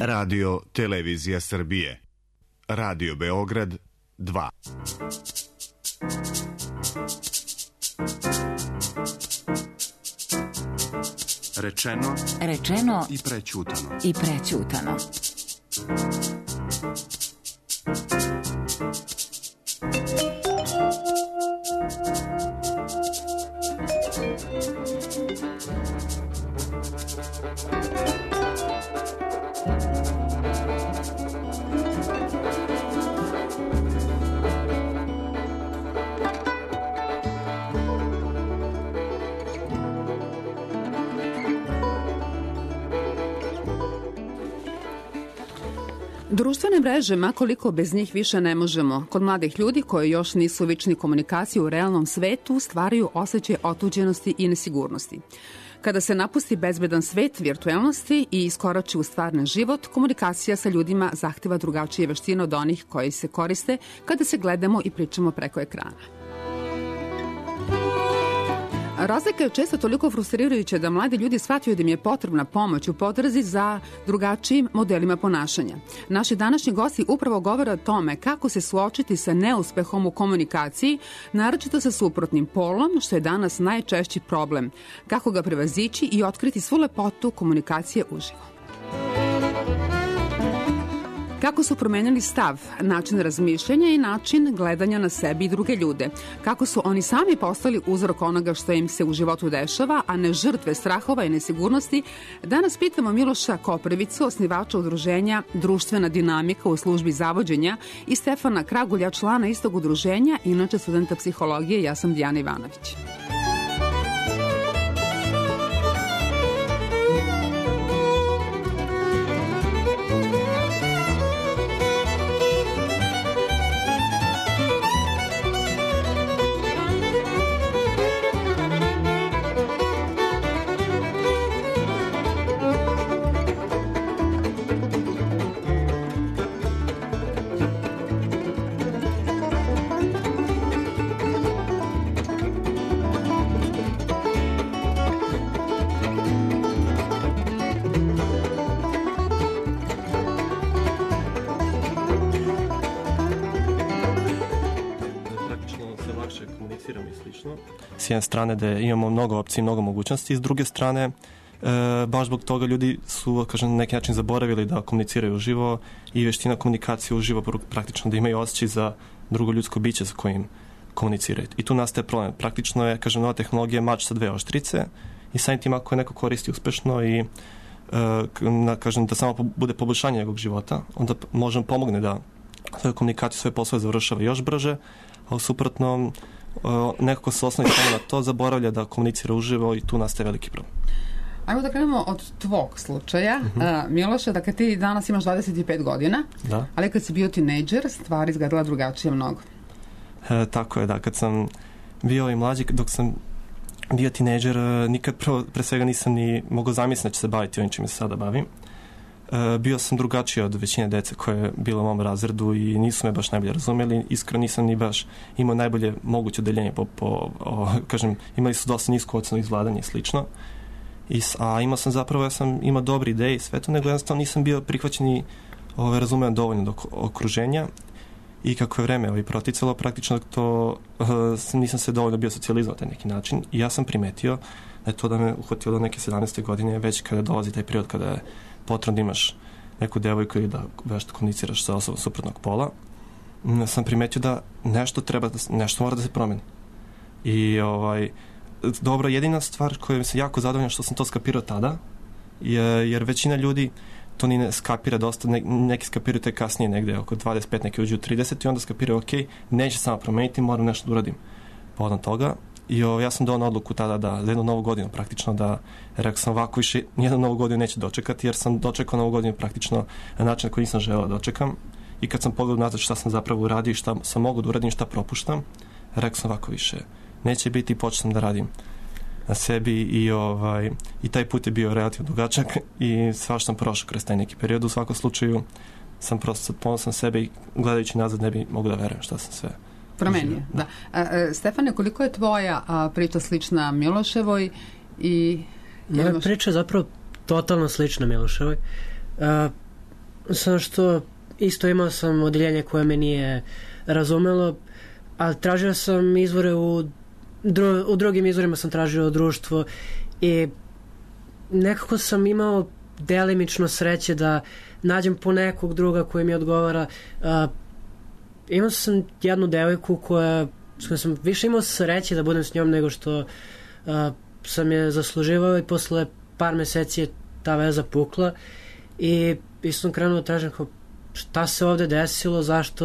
Radio Televizija Srbije. Radio Beograd 2. Rečeno i prećutano. Društvene mreže, makoliko bez njih više ne možemo, kod mladih ljudi koji još nisu vični komunikaciji u realnom svetu stvaraju osjećaj otuđenosti i nesigurnosti. Kada se napusti bezbedan svet virtuelnosti i iskorači u stvarni život, komunikacija sa ljudima zahteva drugačije veštine od onih koji se koriste kada se gledamo i pričamo preko ekrana. Razlika je često toliko frustrirajuća da mladi ljudi shvataju da im je potrebna pomoć u potrazi za drugačijim modelima ponašanja. Naši današnji gosti upravo govore o tome kako se suočiti sa neuspehom u komunikaciji, naročito sa suprotnim polom, što je danas najčešći problem, kako ga prevazići i otkriti svu lepotu komunikacije uživo. Kako su promenili stav, način razmišljanja i način gledanja na sebi i druge ljude. Kako su oni sami postali uzrok onoga što im se u životu dešava, a ne žrtve strahova i nesigurnosti. Danas pitamo Miloša Koprivicu, osnivača udruženja Društvena dinamika u službi zavođenja, i Stefana Kragulja, člana istog udruženja, inače studenta psihologije. Ja sam Dijana Ivanović. S jedne strane da imamo mnogo opcija i mnogo mogućnosti, s druge strane baš zbog toga ljudi su, kažem, na neki način zaboravili da komuniciraju uživo i veština komunikacije uživo, praktično da imaju osjećaj za drugo ljudsko biće sa kojim komuniciraju. I tu nastaje problem. Praktično je, kažem, nova tehnologija mač sa dve oštrice i samim tim ako je neko koristi uspešno i kažem, da samo bude poboljšanje njegovog života, onda možemo pomogne da svoju komunikaciju, svoje poslove završava još brže, a u suprotnom nekako se osnovi samo na to, zaboravlja da komunicira uživo i tu nastaje veliki problem. Ajmo da krenemo od tvog slučaja. Miloše, dakle ti danas imaš 25 godina, da. Ali kad si bio tinejdžer, stvar izgledala drugačije mnogo. Tako je, da. Kad sam bio i mlađi, dok sam bio tinejdžer, nikad pre svega nisam ni mogao zamisliti da će se baviti ovim čime se sada bavim. Bio sam drugačiji od većine dece koje je bilo u mom razredu i nisu me baš najbolje razumeli. Iskreno nisam ni baš imao najbolje moguće odeljenje kažem, imali su dosta nisku ocenu izvladanje i slično. A imao sam zapravo, ja sam imao dobre ideje i sve to, nego jednostavno nisam bio prihvaćen i razumevan dovoljno do okruženja. I kako je vreme proticalo, praktično to nisam se dovoljno bio socijalizovao na taj neki način. I ja sam primetio da je to da me uhvatilo do neke 17. godine, već kada dolazi taj period kada je potrebno da imaš neku devojku ili da vešto komuniciraš sa osobom suprotnog pola, sam primetio da nešto mora da se promeni. I dobro, jedina stvar koja se jako zadovoljna što sam to skapirao tada, jer većina ljudi to ni ne skapira dosta, neki skapiraju te kasnije negde oko 25, neki uđu u 30 i onda skapiraju, ok, neće samo promeniti, moram nešto da uradim povodom toga. I ja sam donao odluku tada da za jednu novu godinu praktično da rekao sam ovako više nijednu novu godinu neću dočekati, jer sam dočekao novu godinu praktično na način koji nisam želeo da dočekam. I kad sam pogledao nazad šta sam zapravo uradio i šta sam mogu da uradim, šta propuštam, rekao sam ovako više neće biti i počeo sam da radim na sebi i taj put je bio relativno dugačak i svašta sam prošao kroz taj neki period. U svakom slučaju sam prosto ponosan sebe i gledajući nazad ne bi mogu da verujem šta sam sve promenio. Da. Stefane, koliko je tvoja priča slična Miloševoj? Moja priča je zapravo totalno slična Miloševoj. Samo što isto imao sam odeljenje koje me nije razumelo, ali tražio sam izvore u drugim izvorima sam tražio društvo i nekako sam imao delimično sreće da nađem po nekog druga koji mi odgovara. Imao sam jednu devojku s kojom sam više imao sreće da budem s njom nego što sam je zasluživao i posle par meseci je ta veza pukla i isto sam krenuo da tražim šta se ovde desilo,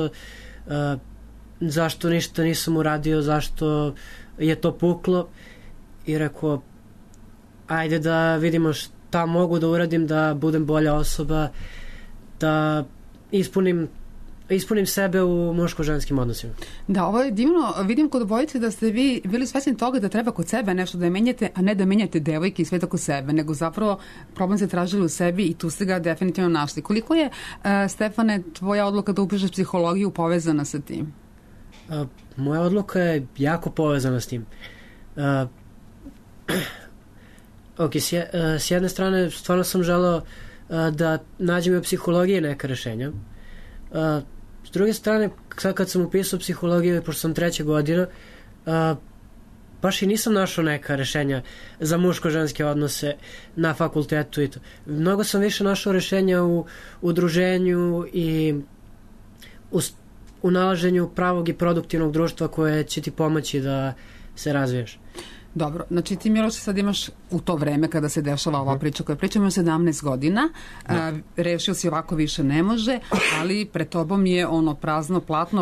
zašto ništa nisam uradio, zašto je to puklo i rekao ajde da vidimo šta mogu da uradim da budem bolja osoba, da ispunim sebe u muško-ženskim odnosima. Da, ovo je divno. Vidim kod obojice da ste vi bili svesni toga da treba kod sebe nešto da menjate, a ne da menjate devojke i sve tako sebe, nego zapravo problem ste tražili u sebi i tu ste ga definitivno našli. Koliko je, Stefane, tvoja odluka da upišeš psihologiju povezana sa tim? Moja odluka je jako povezana s tim. S jedne strane stvarno sam želeo da nađem u psihologiji neka rešenja. S druge strane, sad kad sam upisao psihologiju, pošto sam 3. godina, baš i nisam našao neka rešenja za muško-ženske odnose na fakultetu i to. Mnogo sam više našao rešenja u udruženju i u nalaženju pravog i produktivnog društva koje će ti pomoći da se razviješ. Dobro, znači ti Miloš sad imaš u to vreme kada se dešava ova priča koja pričamo 17 godina, rešio si ovako više ne može, ali pred tobom je ono prazno platno,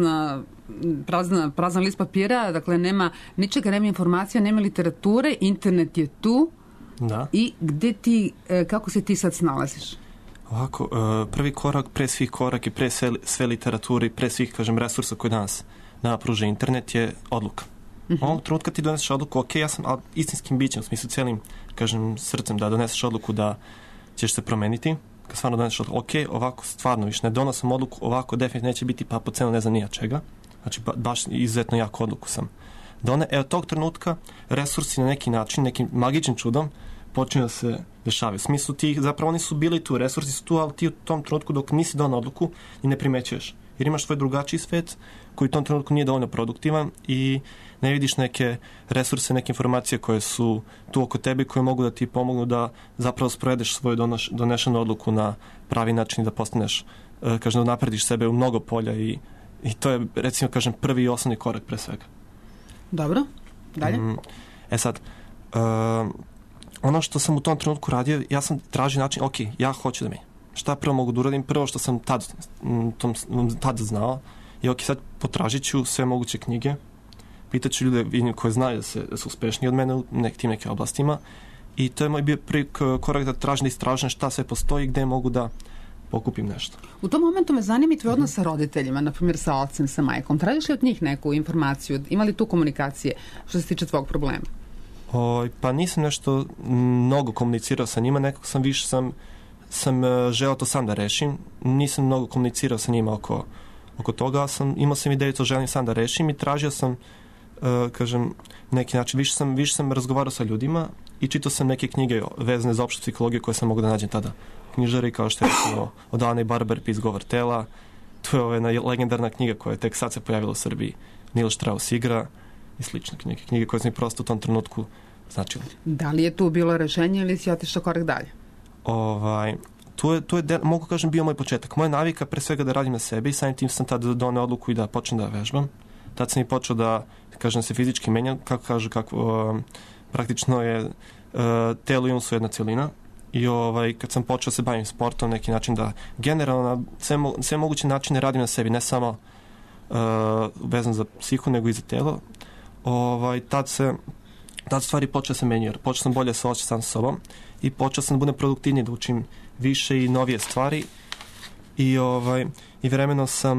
prazan list papira, dakle nema ničega, nema informacija, nema literature, internet je tu. Da. I gde ti, kako se ti sad snalaziš? Ovako, prvi korak, pre svih korak i pre sve literature i pre svih, kažem, resursa koje danas pruža internet je odluka. Ovog trenutka ti doneseš odluku, ok, ja sam istinskim bićem, u smislu cijelim, kažem, srcem da doneseš odluku da ćeš se promeniti, kad stvarno doneseš odluku, ok, ovako stvarno više ne donosim odluku, ovako definitivno neće biti, pa po cenu ne znam nija čega. Znači, baš izuzetno jako odluku sam doneo. Evo tog trenutka resursi na neki način, nekim magičnim čudom počinju da se dešavaju. U smislu ti, zapravo oni su bili tu, resursi su tu, ali ti u tom trenutku dok nisi donao odluku i ne primećuješ. Jer imaš svoj drugačiji svet koji u tom trenutku nije dovoljno produktivan i ne vidiš neke resurse, neke informacije koje su tu oko tebe koje mogu da ti pomognu da zapravo sprovedeš svoju donešenu odluku na pravi način i da postaneš, kažem, da naprediš sebe u mnogo polja i to je, recimo, kažem, prvi i osnovni korak pre svega. Dobro, dalje? Sad, ono što sam u tom trenutku radio, ja sam tražio način, ok, ja hoću da mi. Šta prvo mogu da uradim? Prvo što sam tad znao i ok, sad potražit ću sve moguće knjige, pitaću ljude koje znaju da su uspešniji od mene u nekim oblastima i to je moj bio prvi korak da tražim, da istražim šta sve postoji, gde mogu da pokupim nešto. U tom momentu me zanima i tvoj odnos sa roditeljima, na primjer sa ocem, sa majkom. Tražiš li od njih neku informaciju? Ima li tu komunikacije što se tiče tvog problema? Pa nisam nešto mnogo komunicirao sa njima, nekako sam želeo to sam da rešim. Nisam mnogo komunicirao sa njima oko toga, imao sam ideju to želim sam da rešim i tražio sam, kažem, neki način, više sam razgovarao sa ljudima i čitao sam neke knjige vezane za opštu psihologiju koje sam mogu da nađem tada. Knjižari kao što je od Ane Barber Pis govor tela, to je jedna legendarna knjiga koja je tek sad se pojavila u Srbiji, Neil Strauss igra i slične knjige koje su mi prosto u tom trenutku značile. Da li je tu bilo rešenje ili si otišao korak dalje? Tu je mogu kažem, bio moj početak. Moja navika pre svega da radim na sebi i samim tim sam tada doneo odluku i da počnem da vežbam. Tad sam i počeo da, kažem, se fizički menjam, praktično je telo i um su jedna celina i kad sam počeo se bavim sportom, neki način da generalno na sve moguće načine radim na sebi, ne samo vezan za psihu, nego i za telo. Tad stvari počeo se menjati, počeo sam bolje se osjećati sam sa sobom i počeo sam da budem produktivniji, da učim više i novije stvari i vremenom sam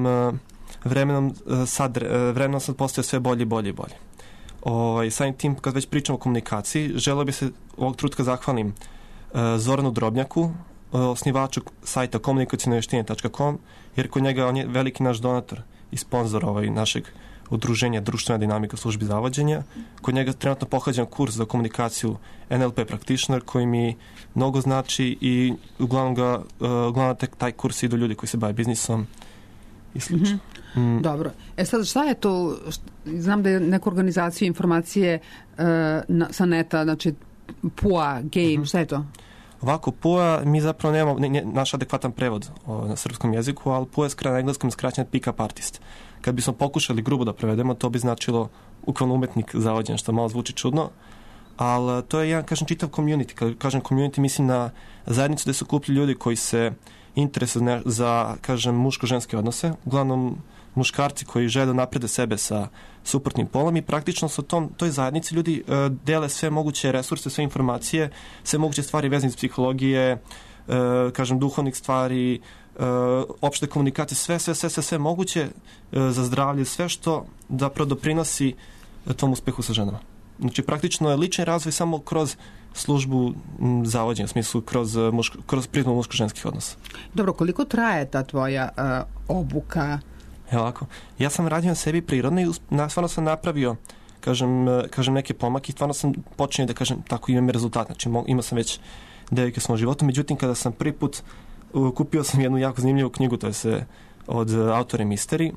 postao sve bolje i bolje i bolje. Samim tim, kad već pričam o komunikaciji, želeo bi se ovog trenutka zahvalim Zoranu Drobnjaku, osnivaču sajta komunikacioneveštine.com, jer kod njega on je veliki naš donator i sponzor našeg udruženja Društvena dinamika službi zavođenja. Kod njega trenutno pohađam kurs za komunikaciju NLP practitioner koji mi mnogo znači i uglavnom taj kurs idu ljudi koji se bave biznisom i slično. Dobro. Sad šta je to? Znam da je neku organizaciju informacije sa neta, znači PUA, game, šta je to? Ovako, PUA, mi zapravo nemamo naš adekvatan prevod na srpskom jeziku, ali PUA je na engleskom skraćen pick-up artist. Kad bismo pokušali grubo da prevedemo, to bi značilo ukvalno umetnik zavođen, što malo zvuči čudno, ali to je jedan, kažem, čitav community. Kad kažem community, mislim na zajednicu gde su kupili ljudi koji se interesuju za, kažem, muško-ženske odnose, uglavnom muškarci koji žele da naprede sebe sa suprotnim polom i praktično sa toj zajednici ljudi dele sve moguće resurse, sve informacije, sve moguće stvari vezane iz psihologije, kažem, duhovnih stvari, opšte komunikacije, sve moguće za zdravlje, sve što zapravo doprinosi tom uspehu sa ženama. Znači, praktično je lični razvoj samo kroz službu zavođenja, u smislu kroz prizmu muško-ženskih odnosa. Dobro, koliko traje ta tvoja obuka? Ovako, ja sam radio na sebi prirodno i stvarno sam napravio, kažem neke pomake i stvarno sam počinio da kažem tako imam rezultat. Znači, imao sam već devike u svom životu, međutim, kada sam prvi put kupio sam jednu jako zanimljivu knjigu, to je od autora Mystery,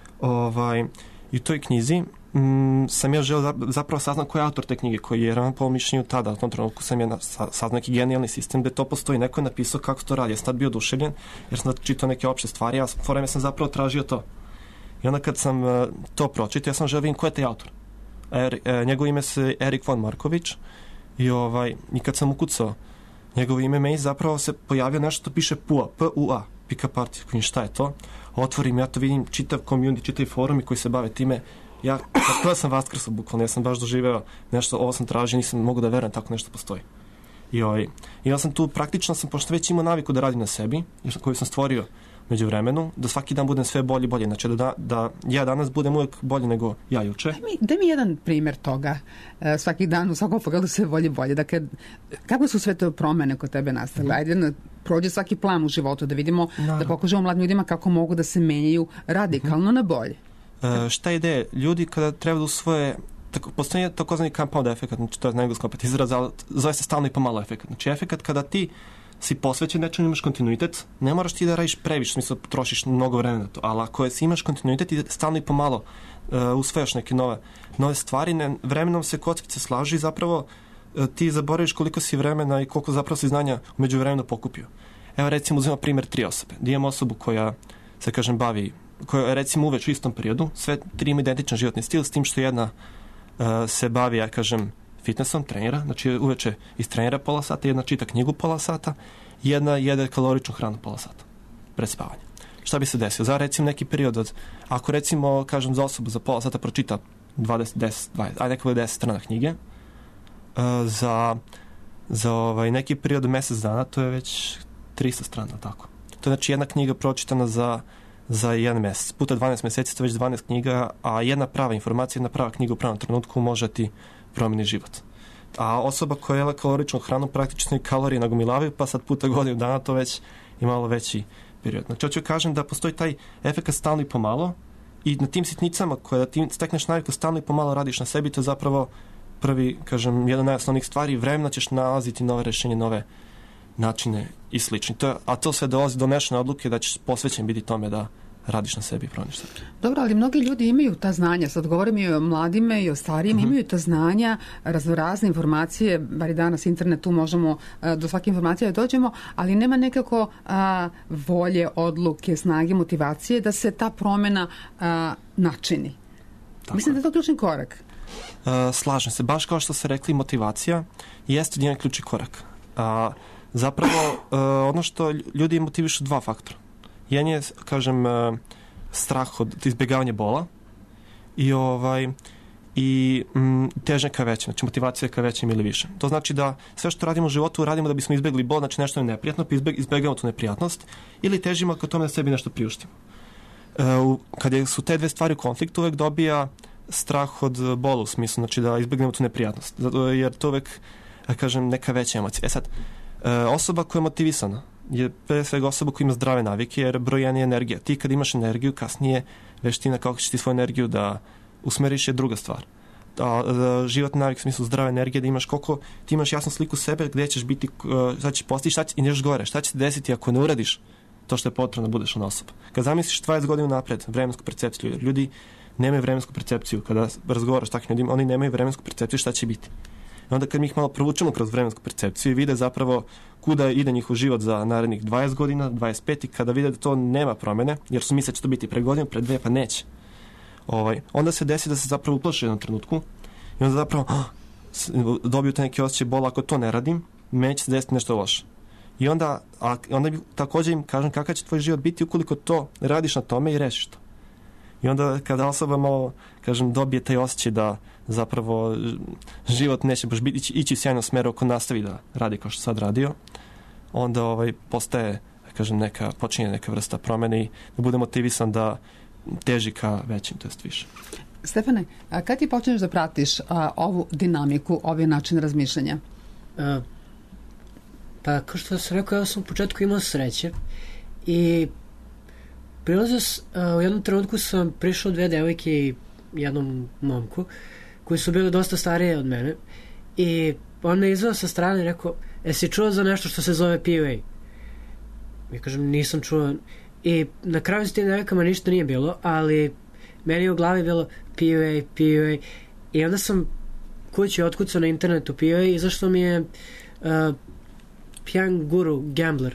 i u toj knjizi sam ja želeo zapravo saznam ko je autor te knjige, koji je po mišljenju tada, u tom trenutku sam je saznao neki genijalni sistem gde to postoji, neko je napisao kako to radi. Ja sam tad bio oduševljen jer sam čitao neke opšte stvari, a po vreme sam zapravo tražio to. I onda kad sam to pročitao, ja sam želeo vidim ko je taj autor. Njegovo ime se Erik von Marković i kad sam ukucao njegovo ime, meni zapravo se pojavio nešto što piše PUA, P-U-A, pick-up artist. Šta je to? Otvorim, ja to vidim, čitav community, čitav forumi koji se bave time. Ja sam vaskrsao bukvalno, ja sam baš doživeo nešto, ovo sam tražio, nisam mogu da verujem tako nešto postoji. I ja sam tu, praktično sam, pošto već imao naviku da radim na sebi, koju sam stvorio među vremenu, da svaki dan budem sve bolji i bolji. Znači da ja danas budem uvijek bolji nego ja juče. Daj mi jedan primjer toga. Svaki dan u svakom pogledu sve bolje i bolje. Dakle, kako su sve te promene kod tebe nastale? Ajde, prođe svaki plan u životu da vidimo, da pokažemo mladim ljudima kako mogu da se menjaju radikalno na bolje. Šta je ideja? Ljudi kada treba da usvoje, postoji takozvani compound efekt, znači to je na engleskom opet izraz, ali zove se stalno i pomalo efekt. Znači efekt kada ti si posvećen nečemu, imaš kontinuitet, ne moraš ti da radiš previše, smisla trošiš mnogo vremena na to, ali ako si imaš kontinuitet i stalno i pomalo usvajaš neke nove stvari, vremenom se kockice slažu i zapravo ti zaboraviš koliko si vremena i koliko zapravo si znanja umeđu vremena pokupio. Evo recimo uzmemo primjer 3 osobe. Da imamo osobu koja se, kažem, bavi, koja je recimo uveč u istom periodu, sve 3 ima identičan životni stil, s tim što jedna se bavi, ja kažem, fitnessom, trenira, znači uveče istrenira pola sata, jedna čita knjigu pola sata, jedna jede kaloričnu hranu pola sata pred spavanje. Šta bi se desilo? Za recimo neki period ako recimo, kažem, za osobu za pola sata pročita 10 strana knjige, za neki period mesec dana, to je već 300 strana, tako. To je znači jedna knjiga pročitana za jedan mesec. Puta 12 meseci, to je već 12 knjiga, a jedna prava informacija, jedna prava knjiga u pravom trenutku može ti promeni život. A osoba koja jela kaloričnu hranu praktično i kalorije nagomilavaju, pa sad puta godinu dana to već je malo veći period. Znači, hoću kažem da postoji taj efekt stalno i pomalo i na tim sitnicama koje da ti stekneš naviku stalno i pomalo radiš na sebi, to je zapravo prvi, kažem, jedan najosnovnijih stvari, vremena ćeš nalaziti nove rešenje, nove načine i slični. A to sve dolazi do mešane odluke da ćeš posvećen biti tome da radiš na sebi i promeniš sebi. Dobro, ali mnogi ljudi imaju ta znanja, sad govorim i o mladima i o starijima, imaju ta znanja, razne informacije, bar i danas internetu možemo do svake informacije da dođemo, ali nema nekako volje, odluke, snage, motivacije da se ta promena načini. Tako. Mislim da je to ključni korak. Slažem se, baš kao što ste rekli, motivacija jeste jedan ključni korak. Zapravo, ono što ljudi motivišu 2 faktora. Jedan je, kažem, strah od izbjegavanja bola i težnja ka većem, znači motivacija ka većem ili više. To znači da sve što radimo u životu radimo da bismo izbjegli bol, znači nešto je neprijatno, pa izbjegavamo tu neprijatnost ili težimo ka tome da sebi nešto priuštimo. Kad su te 2 stvari u konfliktu, uvek dobija strah od bola u smislu, znači da izbjegnemo tu neprijatnost, jer to uvek, kažem, neka veća emocija. Sad, osoba koja je motivisana je pre svega osoba koja ima zdrave navike, jer broj 1 je energija. Ti kad imaš energiju, kasnije veština kako ćeš ti svoju energiju da usmeriš je druga stvar. Životni navik u smislu zdrave energije, da imaš koliko ti imaš jasnu sliku sebe, gde ćeš biti, šta ćeš postići, i još gore, šta će se desiti ako ne uradiš to što je potrebno da budeš ona osoba. Kad zamisliš 20 godina napred, vremensku percepciju, ljudi nemaju vremensku percepciju, kada razgovaraš s takvim ljudima, oni nemaju vremensku percepciju šta će biti. I onda kad mi ih malo provučemo kroz vremensku percepciju i vide zapravo kuda ide njihov život za narednih 20 godina, 25, i kada vide da to nema promene, jer su misle da će to biti pre godinu, pre dve, pa neće. Onda se desi da se zapravo uplaše u jednom trenutku i onda zapravo dobiju te neke osjećaje bola, ako to ne radim, meni će se desiti nešto loše. I onda također im kažem kakav će tvoj život biti ukoliko to radiš na tome i rešiš to. I onda kada osoba malo, kažem, dobije taj osjećaj da zapravo život neće baš ići u sjajnom smeru ako nastavi da radi kao što sad radio, onda postaje, kažem, počinje neka vrsta promene i da bude motivisan da teži ka većim, to jest više. Stefane, a kad ti počneš da pratiš ovu dinamiku, ovaj način razmišljanja? Pa, kao što sam rekao, ja sam u početku imao sreće i u jednom trenutku sam prišao 2 devojke i jednom momku koji su bili dosta starije od mene i on me izveo sa strane i rekao, jesi čuo za nešto što se zove PUA? Ja kažem, nisam čuo. I na kraju s tim devojkama ništa nije bilo, ali meni u glavi bilo PUA. I onda sam kući otkucao na internetu PUA i izašlo mi je Young Guru Gambler.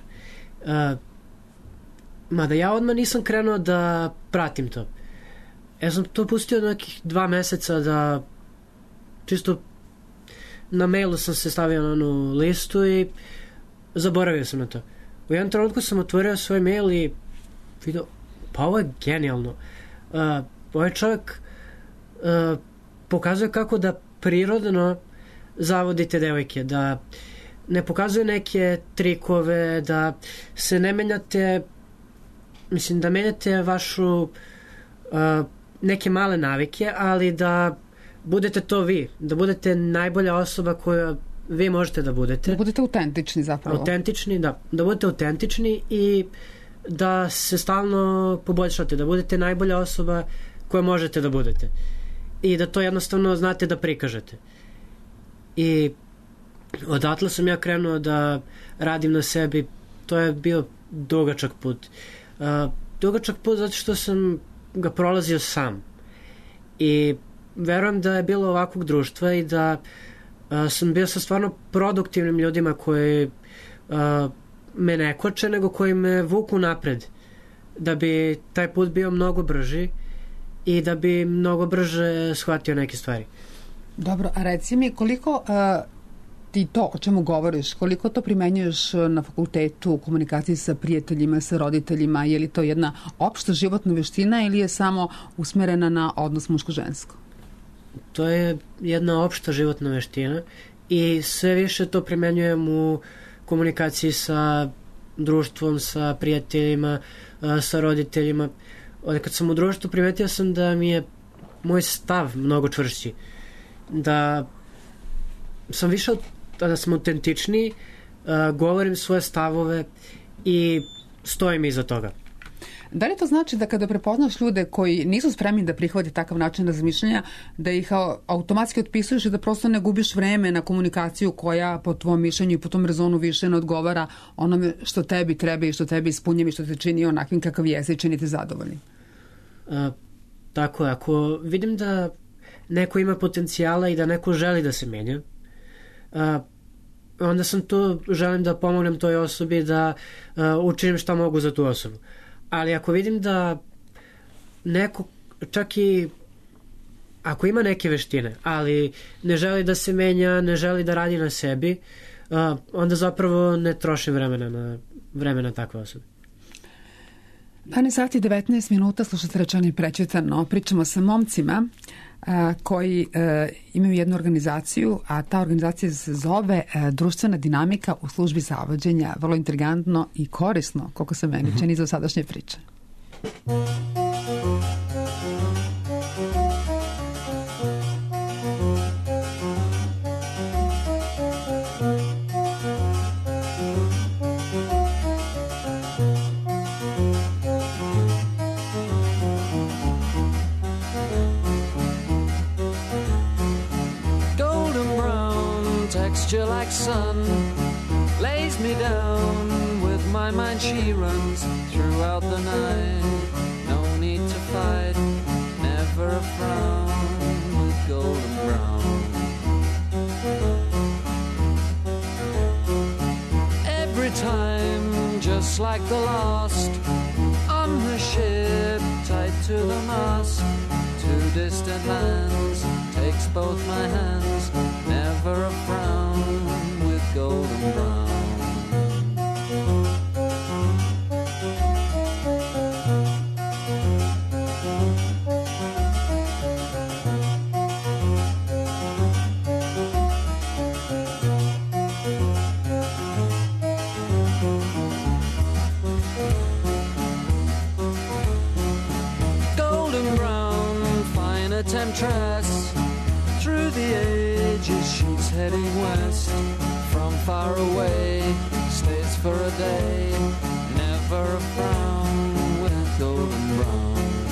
Mada ja odmah nisam krenuo da pratim to. Ja sam to pustio nekih 2 meseca da čisto na mailu sam se stavio na onu listu i zaboravio sam na to. U jednom trenutku sam otvorio svoj mail i vidio, pa ovo je genijalno. Ovaj čovjek pokazuje kako da prirodno zavodite devojke, da ne pokazuje neke trikove, da se ne menjate, mislim da menjate vašu neke male navike, ali da budete to vi, da budete najbolja osoba koja vi možete da budete. Da budete autentični zapravo. Autentični, da budete autentični i da se stalno poboljšate, da budete najbolja osoba koja možete da budete. I da to jednostavno znate da prikažete. I odatle sam ja krenuo da radim na sebi. To je bio dugačak put. Dugačak put zato što sam ga prolazio sam. I verujem da je bilo ovakvog društva i da sam bio sa stvarno produktivnim ljudima koji me ne koče, nego koji me vuku napred. Da bi taj put bio mnogo brži i da bi mnogo brže shvatio neke stvari. Dobro, a reci mi koliko ti to o čemu govoriš, koliko to primenjuješ na fakultetu, u komunikaciji sa prijateljima, sa roditeljima, je li to jedna opšta životna veština ili je samo usmerena na odnos muško-žensko? To je jedna opšta životna veština i sve više to primenjujem u komunikaciji sa društvom, sa prijateljima, sa roditeljima. Kad sam u društvu primetio sam da mi je moj stav mnogo čvršći. Da sam više da sam autentičniji, govorim svoje stavove i stojim iza toga. Da li to znači da kada prepoznaš ljude koji nisu spremni da prihvate takav način razmišljanja, da ih automatski otpisuješ i da prosto ne gubiš vreme na komunikaciju koja po tvom mišljenju i po tom rezonu više ne odgovara onome što tebi treba i što tebi ispunjava i što te čini onakvim kakav jesi i čini te zadovoljnim? Tako je. Ako vidim da neko ima potencijala i da neko želi da se menja, onda sam tu, želim da pomognem toj osobi, da učinim šta mogu za tu osobu. Ali ako vidim da neko, čak i ako ima neke veštine, ali ne želi da se menja, ne želi da radi na sebi, onda zapravo ne trošim vremena takve osobe. 12 sati 19 minuta, slušate Rečeno i prečitano. Pričamo sa momcima koji imaju jednu organizaciju, a ta organizacija se zove Društvena dinamika u službi zavođenja. Vrlo intrigantno i korisno, koliko se meni čini za sadašnje priče. like sun lays me down. With my mind she runs throughout the night. No need to fight, never a frown, with golden brown. Every time, just like the last, on her ship, tied to the mast, to distant lands, takes both my hands, never a frown, with golden brown. Temptress, through the ages she's heading west. From far away, stays for a day, never a frown, with golden brown.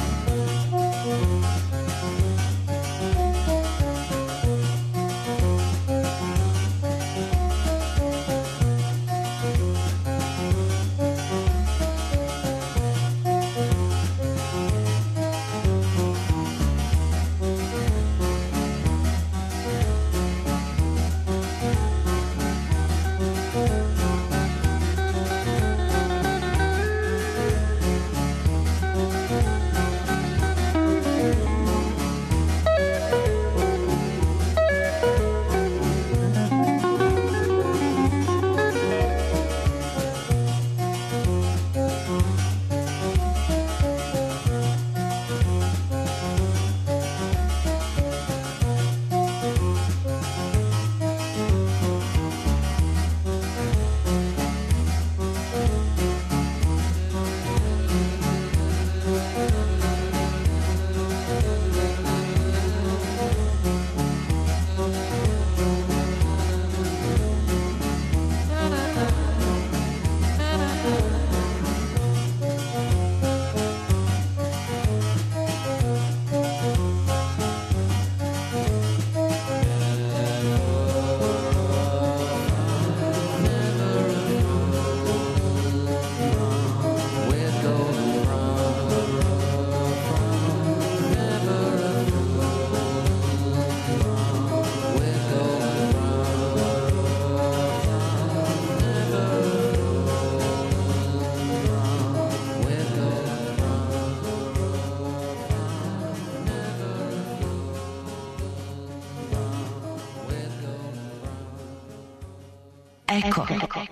Eko.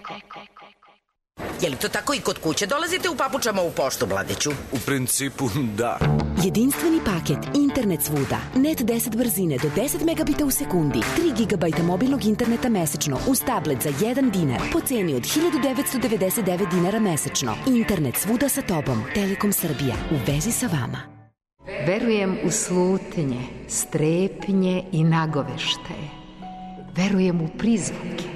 Je li to tako i kod kuće? Dolazite u papučama u poštu, Vladiću? U principu, da. Jedinstveni paket, internet svuda, net 10 brzine do 10 megabita u sekundi, 3 GB mobilnog interneta mesečno uz tablet za 1 dinar po ceni od 1999 dinara mesečno. Internet svuda sa tobom. Telekom Srbija. U vezi sa vama. Verujem u slutnje, strepnje i nagoveštaje. Verujem u prizvuke.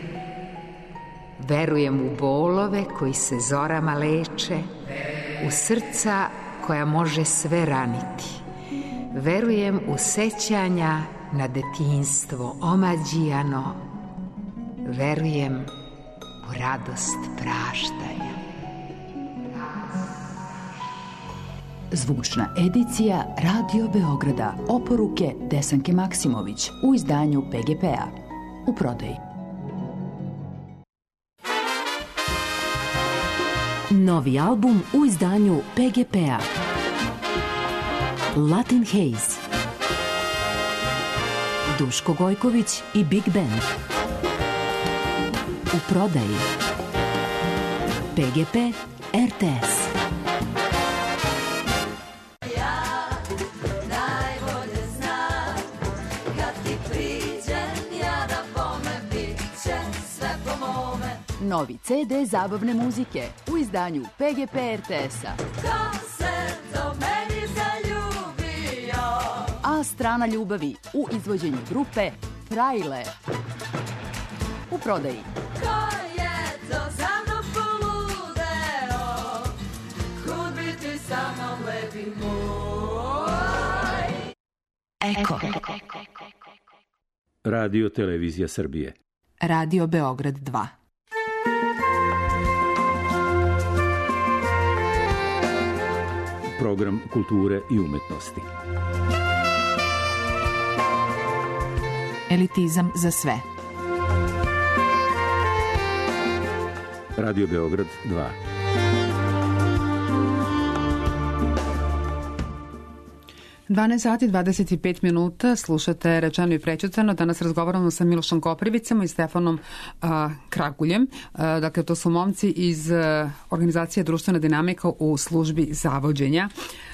Verujem u bolove koji se zorama leče, u srca koja može sve raniti. Verujem u sećanja na detinjstvo omađijano. Verujem u radost praštanja. Zvučna edicija Radio Beograda. Oporuke Desanke Maksimović u izdanju PGP-a. U prodaji. Novi album u izdanju PGP-a. Latin Haze. Duško Gojković i Big Band. U prodaji. PGP RTS. Novi CD zabavne muzike u izdanju PGP RTS-a. Ko se do meni zaljubio? A strana ljubavi u izvođenju grupe Frajle. U prodaji. Ko je to za mnom poludeo? Kud biti sa mnom lepi moj? Eko. Radio Televizija Srbije. Radio Beograd 2. Program kulture i umetnosti. Elitizam za sve. Radio Beograd 2. sati 25 minuta, slušate Rečeno i prećutano. Danas razgovaramo sa Milošom Koprivicom i Stefanom Kraguljem. Dakle, to su momci iz organizacije Društvena dinamika u službi zavođenja.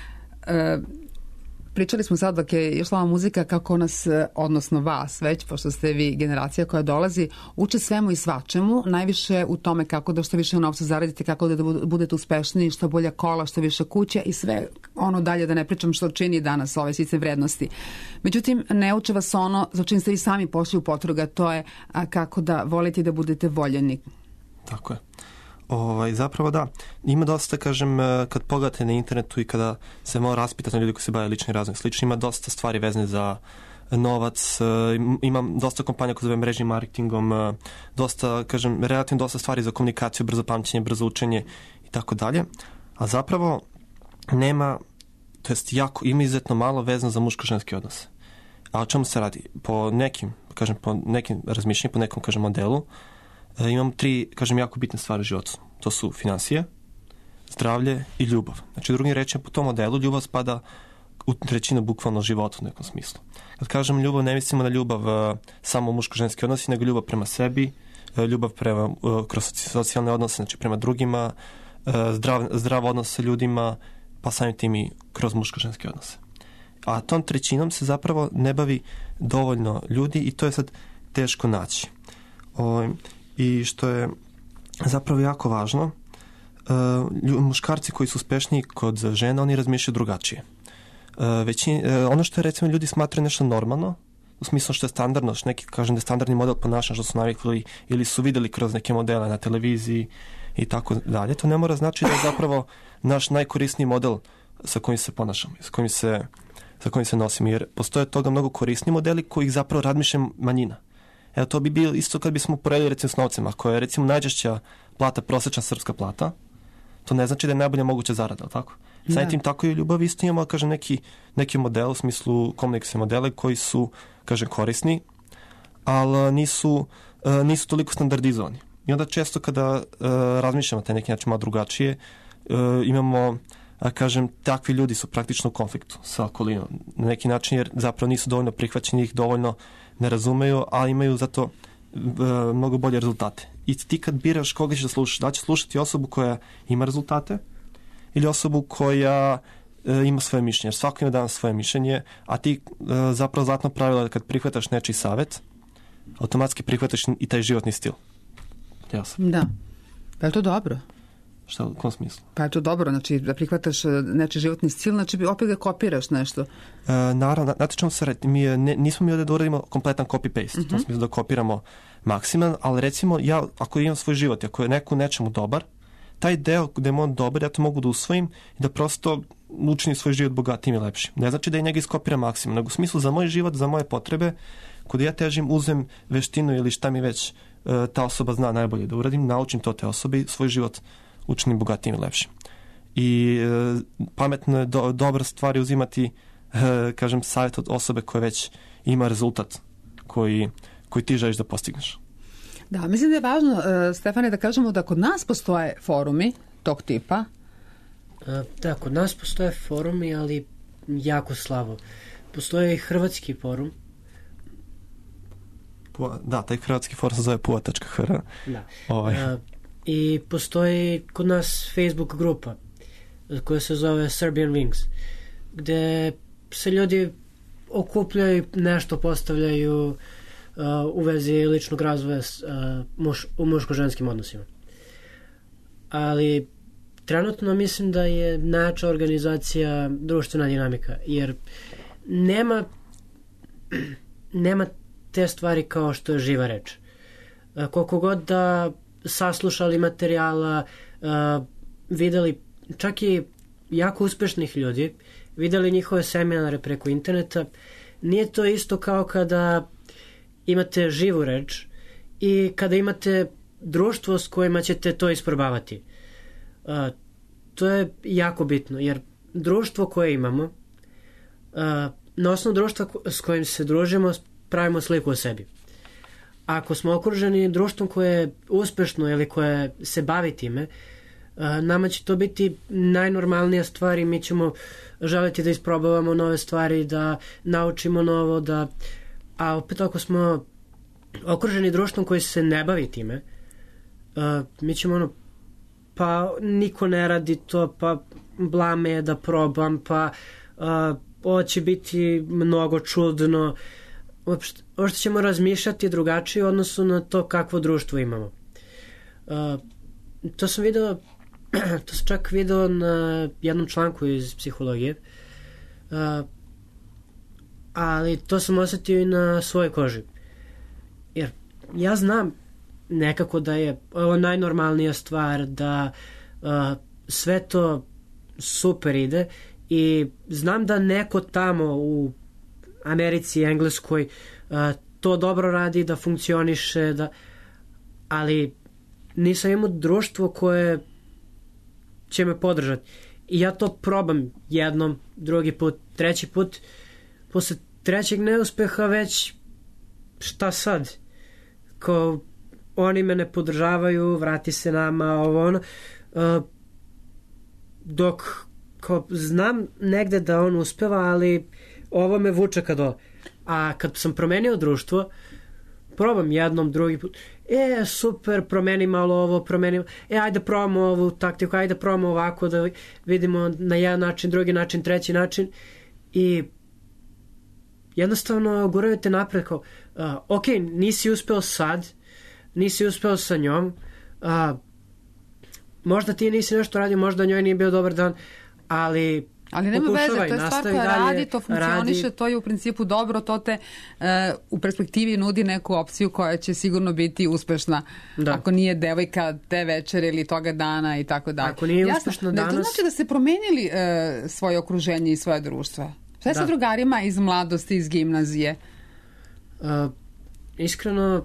Pričali smo sad dok je išla ova muzika kako nas, odnosno vas već, pošto ste vi generacija koja dolazi, uče svemu i svačemu, najviše u tome kako da što više novca zaradite, kako da budete uspešniji, što bolja kola, što više kuća i sve ono dalje, da ne pričam što čini danas ovaj sistem vrednosti. Međutim, ne uče vas ono za čim ste i sami pošli u potruga, to je kako da volite i da budete voljeni. Tako je. Zapravo da, ima dosta, kažem, kad pogledate na internetu i kada se malo raspitati na ljudi koji se bave lični razvoj slično, ima dosta stvari vezane za novac, imam dosta kompanija koje zove mrežnim marketingom, dosta, kažem, relativno dosta stvari za komunikaciju, brzo pamćenje, brzo učenje i tako dalje, a zapravo nema, to jest jako, ima izuzetno malo vezano za muško-ženski odnos. A o čemu se radi? Po nekim razmišljanjima, po nekom, kažem, modelu, imam 3, kažem, jako bitne stvari u životu. To su financije, zdravlje i ljubav. Znači, drugim rečima, po tom modelu ljubav spada u trećinu bukvalno života u nekom smislu. Kad kažem ljubav, ne mislimo na ljubav samo muško-ženski odnosi, nego ljubav prema sebi, ljubav kroz socijalne odnose, znači prema drugima, zdrav odnos sa ljudima, pa samim tim i kroz muško-ženske odnose. A tom trećinom se zapravo ne bavi dovoljno ljudi i to je sad teško naći. I što je zapravo jako važno, muškarci koji su uspešniji kod žena, oni razmišljaju drugačije. Ono što je, recimo, ljudi smatraju nešto normalno, u smislu što je standardno, što neki, kažem, da je standardni model ponašanja što su navikli ili su videli kroz neke modele na televiziji i tako dalje, to ne mora znači da je zapravo naš najkorisniji model sa kojim se ponašamo, sa kojim se nosimo, jer postoje toga mnogo korisni modeli kojih zapravo razmišlja manjina. Evo, to bi bilo isto kad bismo uporedili, recimo, s novcem. Ako je, recimo, najčešća plata prosječna srpska plata, to ne znači da je najbolja moguća zarada, tako? Samim tim tako i u ljubavi isto imamo, kažem, neki model, u smislu komunikacije modele koji su, kažem, korisni, ali nisu toliko standardizovani. I onda često kada razmišljamo taj neki način malo drugačije, imamo, kažem, takvi ljudi su praktično u konfliktu sa okolinom. Na neki način, jer zapravo nisu dovoljno prihvaćeni, ih dovoljno ne razumeju, a imaju zato mnogo bolje rezultate. I ti kad biraš koga ćeš da slušaš, da će slušati osobu koja ima rezultate ili osobu koja ima svoje mišljenje. Jer svako ima danas svoje mišljenje, a ti zapravo zlatno pravilo je da kad prihvataš nečiji savjet, automatski prihvataš i taj životni stil. Jasno. Da. Pa je to dobro? Šta, u kom smislu? Pa je to dobro, znači da prihvataš nečiji životni stil, znači opet ga kopiraš nešto. Naravno, znate čemu se radi? Nismo mi ovdje da uradimo kompletan copy-paste, u tom smislu da kopiramo maksimal, ali recimo ja, ako imam svoj život, ako je neko u nečemu dobar, taj deo gde je on dobar, ja to mogu da usvojim i da prosto učinim svoj život bogatijim i lepšim. Ne znači da je njega iskopiram maksimal, nego u smislu za moj život, za moje potrebe, kod ja težim, uzem veštinu ili šta mi već ta osoba zna najbolje da uradim, naučim to te osobe i svoj život učinim bogatijim i lepšim. I pametno je dobra stvar je uzimati, kažem, savjet od osobe koja već ima rezultat koji ti želiš da postigneš. Da, mislim da je važno, Stefane, da kažemo da kod nas postoje forumi tog tipa. Da, kod nas postoje forumi, ali jako slabo. Postoje i hrvatski forum. Da, taj hrvatski forum se zove pua.hr. Da. I postoji kod nas Facebook grupa koja se zove Serbian Wings, gde se ljudi okupljaju, nešto postavljaju u vezi ličnog razvoja u muško-ženskim odnosima. Ali trenutno mislim da je najjača organizacija Društvena dinamika, jer nema te stvari kao što je živa reč. Koliko god da saslušali materijala, videli čak i jako uspešnih ljudi, videli njihove seminare preko interneta, nije to isto kao kada imate živu reč i kada imate društvo s kojima ćete to isprobavati. To je jako bitno, jer društvo koje imamo, na osnovu društva s kojim se družimo, pravimo sliku o sebi. Ako smo okruženi društvom koje je uspešno ili koje se bavi time, nama će to biti najnormalnija stvar i mi ćemo želiti da isprobavamo nove stvari, da naučimo novo, a opet ako smo okruženi društvom koji se ne bavi time, mi ćemo pa niko ne radi to, pa blame je da probam, pa ovo će biti mnogo čudno. Uopšte ćemo razmišljati drugačije u odnosu na to kakvo društvo imamo. To sam čak video na jednom članku iz psihologije, ali to sam osetio i na svojoj koži. Jer ja znam nekako da je ovo najnormalnija stvar, da sve to super ide i znam da neko tamo u Americi, Engleskoj to dobro radi, da funkcioniše, ali nisam imao društvo koje će me podržati. I ja to probam jednom, drugi put, treći put. Posle trećeg neuspeha već šta sad? Kao oni me ne podržavaju, vrati se nama, ovo ono. Dok kao znam negde da on uspeva, ali ovo me vuče ka dole. A kad sam promenio društvo, probam jednom, drugi put, super, promeni malo ovo, ajde probamo ovu taktiku, ajde probamo ovako da vidimo na jedan način, drugi način, treći način i jednostavno guraju te napred kao, ok, nisi uspeo sad, nisi uspeo sa njom, možda ti nisi nešto radio, možda njoj nije bio dobar dan, ali nema veze, to je stvar koja radi, to funkcioniše, to je u principu dobro, to te u perspektivi nudi neku opciju koja će sigurno biti uspešna. Da. Ako nije devojka te večere ili toga dana i tako dalje. Ako nije uspešno danas... To znači da ste promenili svoje okruženje i svoje društvo. Šta je sa drugarima iz mladosti, iz gimnazije? Iskreno,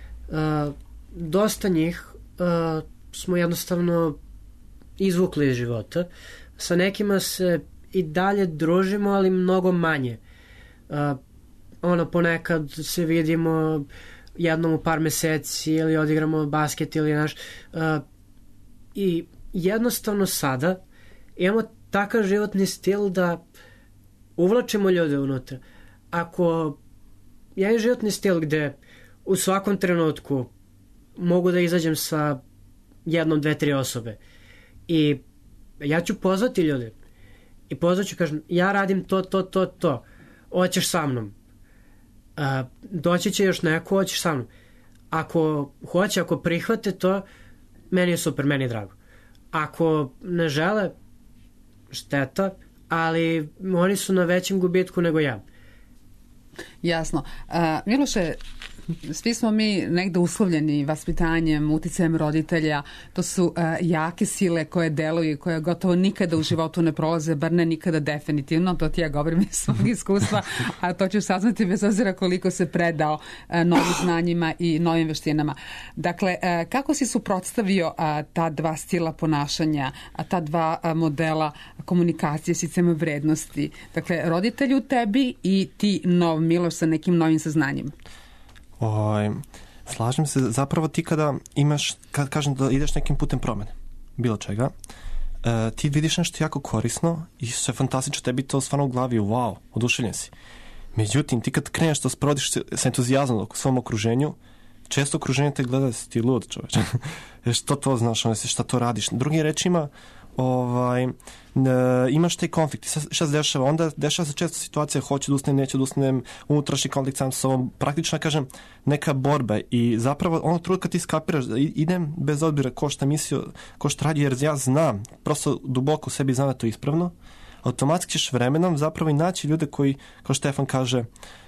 dosta njih smo jednostavno izvukli iz života. Sa nekima se i dalje družimo, ali mnogo manje. Ponekad se vidimo jednom u par meseci ili odigramo basket ili i jednostavno sada imamo takav životni stil da uvlačimo ljude unutra. Ako ja imam životni stil gde u svakom trenutku mogu da izađem sa jednom, dve, tri osobe i ja ću pozvati ljude i pozvaću, kažem, ja radim to, hoćeš sa mnom, doći će još neko, hoćeš sa mnom, ako hoće, ako prihvate to, meni je super, meni je drago, ako ne žele, šteta, ali oni su na većem gubitku nego ja. Jasno. Miloše, svi smo mi negde uslovljeni vaspitanjem, uticajem roditelja. To su jake sile koje deluju i koje gotovo nikada u životu ne prolaze, bar ne nikada definitivno. To ti ja govorim iz svog iskustva, a to ćeš saznati bez obzira koliko se predao novim znanjima i novim veštinama. Dakle, kako si suprotstavio ta dva stila ponašanja, ta dva modela komunikacije, sistema vrednosti? Dakle, roditelji u tebi i ti nov Miloš sa nekim novim saznanjima. Slažem se, zapravo ti kada imaš, kad kažem da ideš nekim putem promene, bilo čega, ti vidiš nešto jako korisno i što je fantastično, tebi to stvarno u glavi, wow, oduševljen si. Međutim, ti kad kreneš to sprodiš sa entuzijazmom u svom okruženju, često okruženje te gleda, si ti lud, čoveče. Što to znaš, šta to radiš. Drugim rečima, imaš taj konflikt. Šta se dešava? Onda dešava se često situacija, hoću da ustanem, neću da ustanem, unutrašnji konflikt sam sa ovom, praktično, kažem, neka borba i zapravo ono trud kad ti skapiraš da idem bez odbira ko šta mislio, ko šta radi, jer ja znam, prosto duboko u sebi znam da to je ispravno, automatski ćeš vremenom zapravo i naći ljude koji, kao Štefan kaže,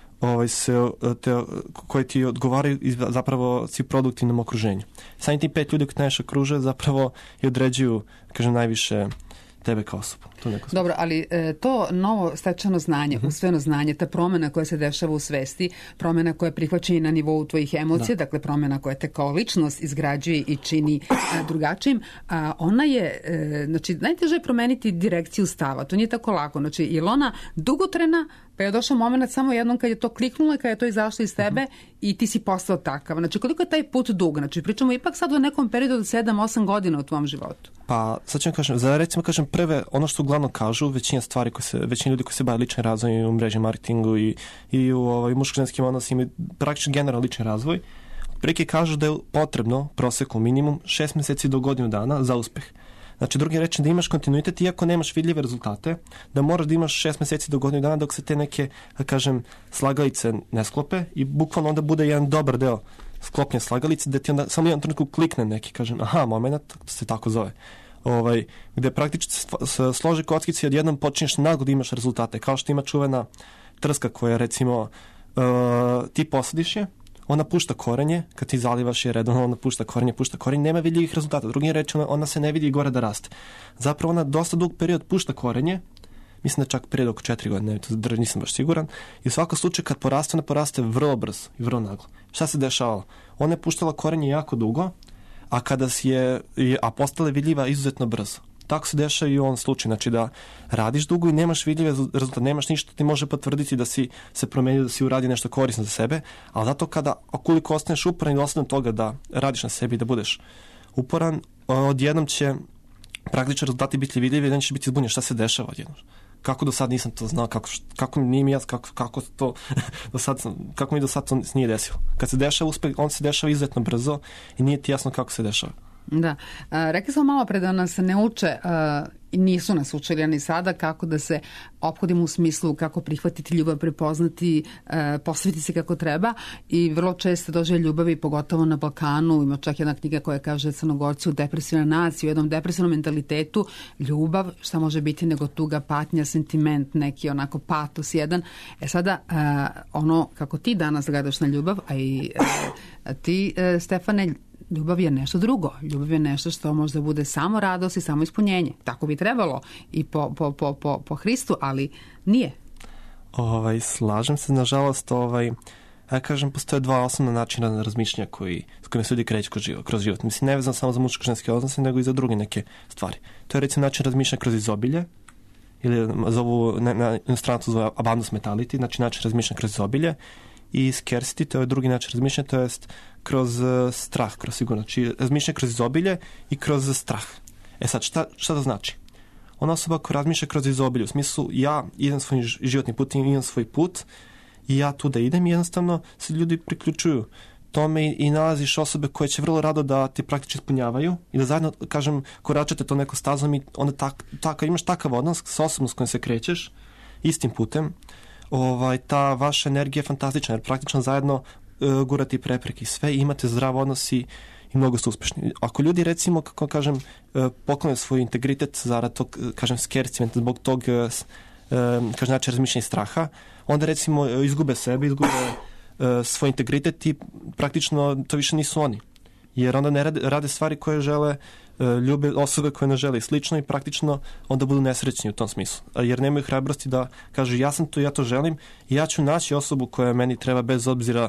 koji ti odgovaraju i zapravo si u produktivnom okruženju. Sami ti 5 ljudi koji te najviše okružuje zapravo i određuju, kažem, najviše tebe kao osobu. Dobro, ali to novo stečeno znanje, usvojeno znanje, ta promjena koja se dešava u svesti, promjena koja je prihvaćena na nivou tvojih emocija, dakle promjena koja te kao ličnost izgrađuje i čini drugačijim, ona je, znači, najteže je promeniti direkciju stava, to nije tako lako, znači, je li ona dugotrajna, pa je došao moment samo jednom kad je to kliknulo i kad je to izašlo iz tebe i ti si postao takav. Znači, koliko je taj put dug? Znači, pričamo ipak sad o nekom periodu od 7-8 godina u tvom životu. Pa, sad ću vam kažem, recimo prve, ono što uglavnom kažu, većina ljudi koji se bave ličnim razvojem u mreži marketingu i u muško-ženskim odnosima, praktično generalno lični razvoj, otprilike kažu da je potrebno proseku minimum 6 mjeseci do godinu dana za uspeh. Znači, drugi reči da imaš kontinuitet, iako nemaš vidljive rezultate, da moraš da imaš 6 mjeseci do godinu dana dok se te neke, da kažem, slagalice ne sklope i bukvalno onda bude jedan dobar deo sklopnje slagalice, da ti onda samo jedan trenutku klikne neki, kažem, aha, moment, se tako zove. Gde praktično se složi kockice i odjednom počinješ naglo da imaš rezultate, kao što ima čuvena trska koja, recimo, ti posadiš je, ona pušta korenje, kad ti zalivaš je redovno, ona pušta korenje, nema vidljivih rezultata. Drugim reći, ona se ne vidi i gore da raste. Zapravo ona dosta dug period pušta korenje, mislim da čak period oko 4 godine, nisam baš siguran, i u svakom slučaju kad poraste, ona poraste vrlo brzo i vrlo naglo. Šta se dešavalo? Ona je puštala korenje jako dugo, a postala je vidljiva izuzetno brzo. Tako se dešava i u ovom slučaju, znači da radiš dugo i nemaš vidljive rezultate, nemaš ništa ti može potvrditi da si se promenio, da si uradio nešto korisno za sebe, ali zato ukoliko ostaneš uporan i dosadan toga da radiš na sebi, da budeš uporan, odjednom će praktično rezultati biti vidljivi i jedan će biti zbunjen šta se dešava odjednom. Kako do sad nisam to znao, kako nije mi jasno, kako mi do sad to nije desilo. Kad se dešava uspeh, on se dešava izuzetno brzo i nije ti jasno kako se dešava. Da. Rekli smo malo pre da nas ne uče i nisu nas učili ni sada kako da se ophodimo u smislu kako prihvatiti ljubav, prepoznati, posvetiti se kako treba i vrlo često dođe ljubavi, pogotovo na Balkanu. Ima čak jedna knjiga koja kaže Crnogorci u depresivnoj naciji, u jednom depresivnom mentalitetu, ljubav, šta može biti nego tuga, patnja, sentiment, neki onako patos jedan. Sada, ono kako ti danas gledaš na ljubav, a i ti, Stefane, ljubav je nešto drugo. Ljubav je nešto što možda bude samo radost i samo ispunjenje. Tako bi trebalo i po Hristu, ali nije. Slažem se, nažalost, ja kažem, postoje dva osnovna načina razmišljanja s kojima se ljudi kreću kroz život. Mislim, ne vezano samo za muško-ženske odnose, nego i za druge neke stvari. To je, recimo, način razmišljanja kroz izobilje, ili zovu na inostranstvu zove abundance mentality, znači način razmišljanja kroz izobilje, i scarcity, to je drugi način razmišljanja, to jest kroz strah, kroz sigurno. Znači, razmišlja kroz izobilje i kroz strah. Sad, šta to znači? Ona osoba koja razmišlja kroz izobilje, u smislu, ja idem svoj životni put, imam svoj put i ja tu da idem, jednostavno se ljudi priključuju tome i nalaziš osobe koje će vrlo rado da te praktično ispunjavaju i da zajedno, kažem, koračate to neko stazom i onda imaš takav odnos sa osobom s kojom se krećeš istim putem, ta vaša energija je fantastična, jer praktično zajedno gurati prepreke i sve i imate zdrav odnos i mnogo ste uspešni. Ako ljudi, recimo, kako kažem, poklone svoj integritet zarad tog, kažem, skercimenta, zbog tog, kažem, znači razmišljanja i straha, onda, recimo, izgube sebe, izgube svoj integritet i praktično to više nisu oni. Jer onda ne rade stvari koje žele, ljube osobe koje ne žele i slično i praktično onda budu nesrećni u tom smislu. Jer nemaju hrabrosti da kažu ja sam to, ja to želim i ja ću naći osobu koja meni treba bez obzira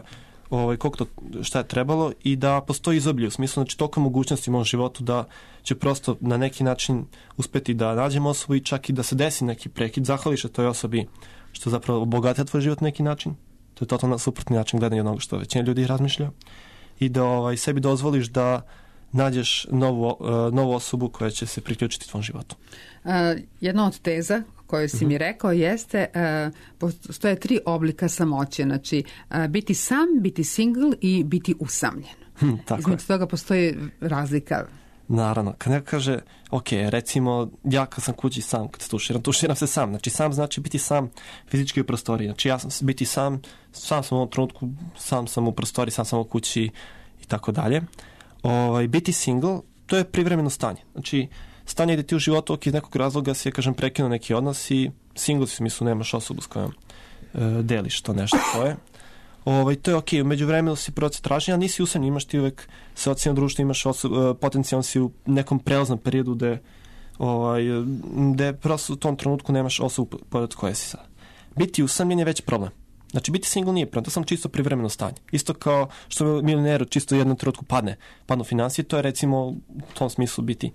šta je trebalo i da postoji izobilje u smislu, znači toliko mogućnosti u mom životu da će prosto na neki način uspeti da nađem osobu i čak i da se desi neki prekid, zahvališ toj osobi što zapravo obogatja tvoj život na neki način. To je totalno suprotni način gledanja onoga što većina ljudi razmišlja i da sebi dozvoliš da nađeš novu osobu koja će se priključiti tvom životu. Jedna od teza koju si mi rekao jeste postoje 3 oblika samoće, znači biti sam, biti single i biti usamljen. Između toga postoji razlika. Naravno, kad neko kaže, ok, recimo ja kad sam kući sam, kad tuširam se sam, znači sam znači biti sam fizički u prostoriji, znači ja sam biti sam sam u ovom trenutku, sam sam u prostoriji, sam sam u kući i tako dalje. Biti single, to je privremeno stanje, znači stanje gdje ti u životu iz nekog razloga si, kažem, prekinuo neki odnos i single si, u smislu nemaš osobu s kojom deliš to nešto tvoje. To je ok, u međuvremenu si proces traženja, nisi usamljen, imaš ti uvek socijalno društvo, imaš potencijalno si u nekom prelaznom periodu gde gde prosto u tom trenutku nemaš osobu pored koje si sad. Biti usamljen je već problem. Znači, biti single nije problem, to sam čisto privremeno stanje. Isto kao što milioneru čisto u jednom trenutku padnu financije, to je recimo u tom smislu biti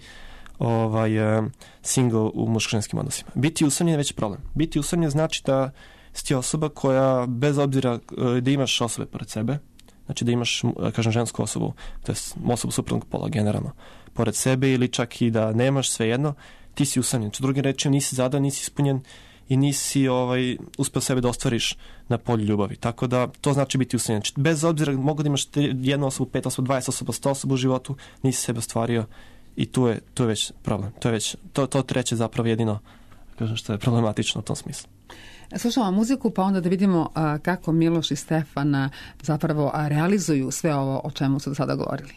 single u muško-ženskim odnosima. Biti usamljen je već problem. Biti usamljen znači da si osoba koja, bez obzira da imaš osobe pored sebe, znači da imaš, kažem, žensku osobu, to je osobu suprotnog pola generalno, pored sebe ili čak i da nemaš, svejedno, ti si usamljen. Znači, drugim rečima, nisi zadan, nisi ispunjen i nisi uspeo sebe da ostvariš na polju ljubavi. Tako da to znači biti usamljen. Znači, bez obzira, mogu da imaš jednu osobu, 5 osoba, 20 osoba, 100 osoba u životu, nisi sebe ostvario i tu je već problem. To treće zapravo jedino, kažem, što je problematično u tom smislu. Slušamo muziku, pa onda da vidimo kako Miloš i Stefan zapravo realizuju sve ovo o čemu su do sada govorili.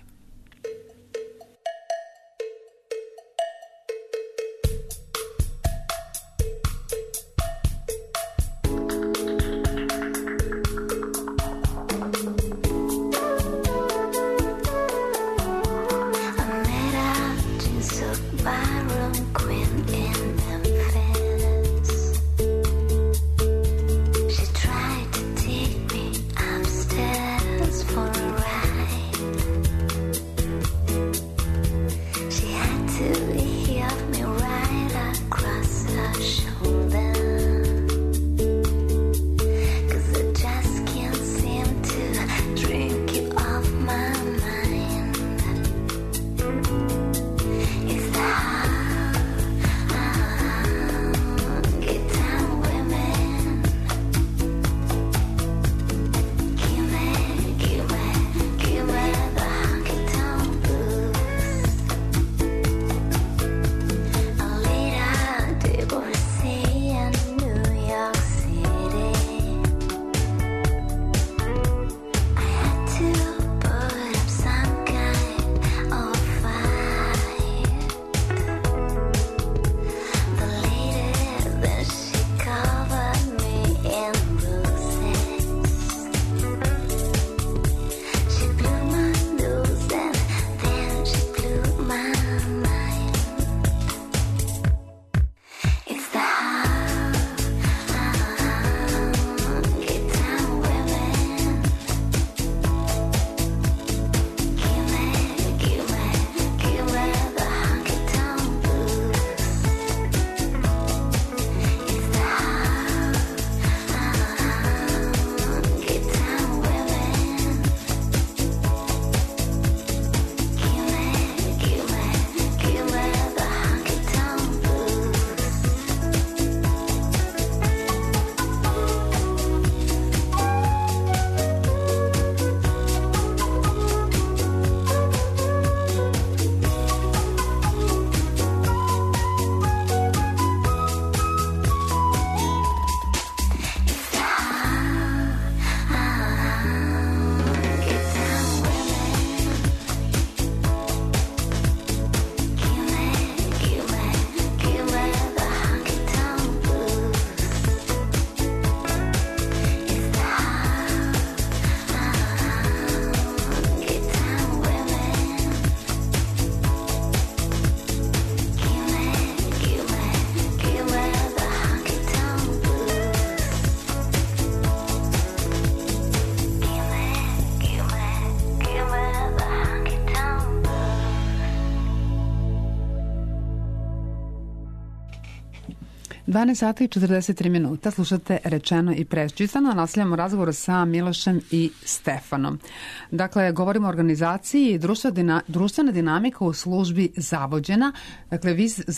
sati i 43 minuta, slušate Rečeno i prečitano. Nastavljamo razgovor sa Milošem i Stefanom. Dakle, govorimo o organizaciji i društvena dinamika u službi zavođenja. Dakle,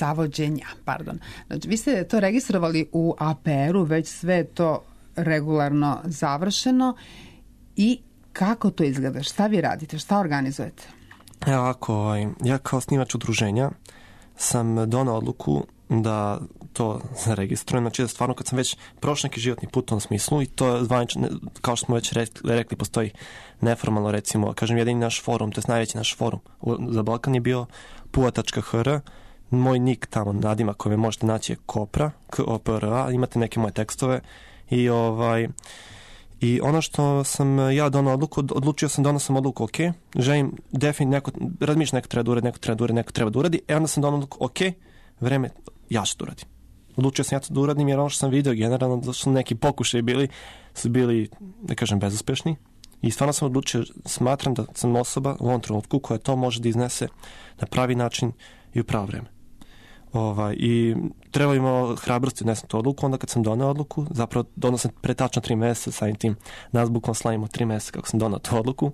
Znači, vi ste to registrovali u APR-u, već sve to regularno završeno. I kako to izgleda? Šta vi radite? Šta organizujete? Ja kao osnivač udruženja sam donao odluku da to registrujem. Znači da stvarno kad sam već prošao neki životni put u tom smislu i to je zvanično, kao što smo već rekli, postoji neformalno, recimo, kažem, jedini naš forum, to je najveći naš forum za Balkan je bio puva.hr. Moj nik tamo, nadimak koji možete naći je Kopra, K-O-P-R-A, imate neke moje tekstove i ono što sam ja donao odluku, donao sam odluku, ok, želim definitivno, razmišljam neko treba da uradi, neko treba da uradi, onda sam donao odluku, ok, vreme, ja ću to uradim. Odlučio sam ja to da uradim jer ono što sam vidio generalno, da su neki pokušaj su bili, da kažem, bezuspešni. I stvarno sam odlučio, smatram da sam osoba u ovom trenutku koja to može da iznese na pravi način i u pravo vreme. I treba imao hrabrosti da donesem tu odluku. Onda kad sam doneo odluku, zapravo donosam pre tačno 3 meseca, samim tim nas bukvalno slavimo 3 meseca kako sam doneo tu odluku,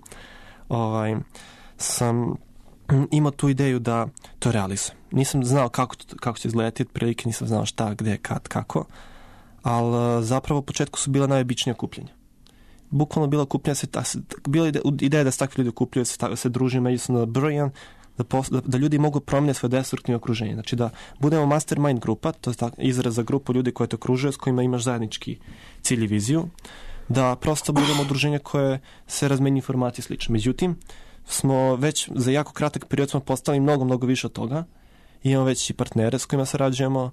sam imao tu ideju da to realizujem. Nisam znao kako će izgledati, otprilike nisam znao šta, gde, kad, kako, ali zapravo u početku su bila najobičnija okupljenja. Bukvalno bila okupljenja, bila ideja da se takvi ljudi okupljaju, se druži međusobno, brojan, da ljudi mogu promijeniti svoje destruktivno okruženje. Znači da budemo mastermind grupa, to je izraz za grupu ljudi koje te okružuje, s kojima imaš zajednički cilj i viziju, da prosto budemo udruženje koje se razmeni informacije slično. Međutim, smo već za jako kratak period smo postali mnogo više od toga. Imamo već i partnere s kojima sarađujemo,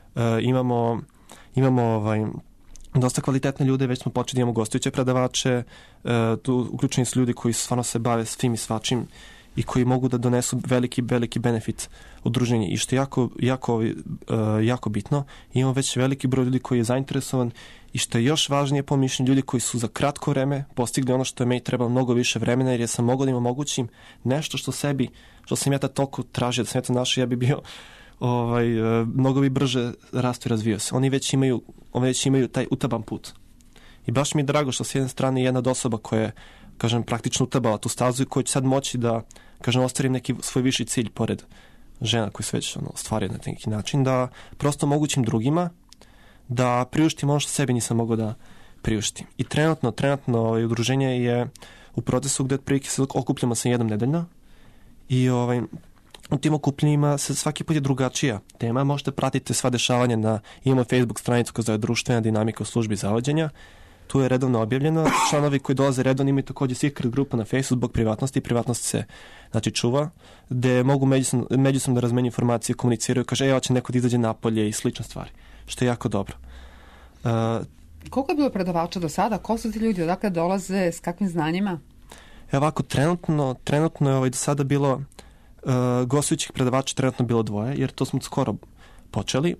imamo dosta kvalitetne ljude, već smo počeli da imamo gostujuće predavače, tu uključeni su ljudi koji stvarno se bave s tim i svačim i koji mogu da donesu veliki benefit udruženja. I što je jako bitno, imamo već veliki broj ljudi koji je zainteresovan i što je još važnije po mišljenju, ljudi koji su za kratko vreme postigli ono što je meni trebalo mnogo više vremena, jer ja sam mogao da im omogućim nešto što sam ja toliko tražio, da sam ja to našao, ja bi bio mnogo bi brže rastu i razvio se. Oni već imaju taj utaban put. I baš mi je drago što s jedne strane jedna od osoba koja je, kažem, praktično utabala tu stazu i koja će sad moći da, kažem, ostvarim neki svoj viši cilj pored žena koji se već ostvario na neki način, da prosto omogućim drugima da priuštim ono što sebi nisam mogao da priuštim. I trenutno udruženje je u procesu gde otprilike se okupljamo sa jednom nedeljno i u tim okupljenjima se svaki put je drugačija tema. Možete pratiti sva dešavanja imamo Facebook stranicu koja zove Društvena dinamika u službi zavođenja. Tu je redovno objavljeno. Članovi koji dolaze redovno imaju također secret grupa na Facebook zbog privatnosti. Privatnost se čuva, gde mogu međusobno da razmenju informacije, komuniciraju, kaže, hoće neko da izađe napolje i slične stvari, što je jako dobro. Koliko je bilo predavača do sada? Ko su ti ljudi? Odakle dolaze? S kakvim znanjima? Ovako, trenutno je do sada bilo gostujućih predavača trenutno bilo 2, jer to smo skoro počeli.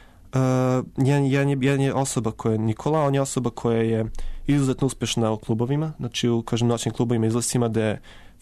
Jedan je osoba koja je Nikola, on je osoba koja je izuzetno uspešna u klubovima, znači u, kažem, noćnim klubovima, izlascima, gde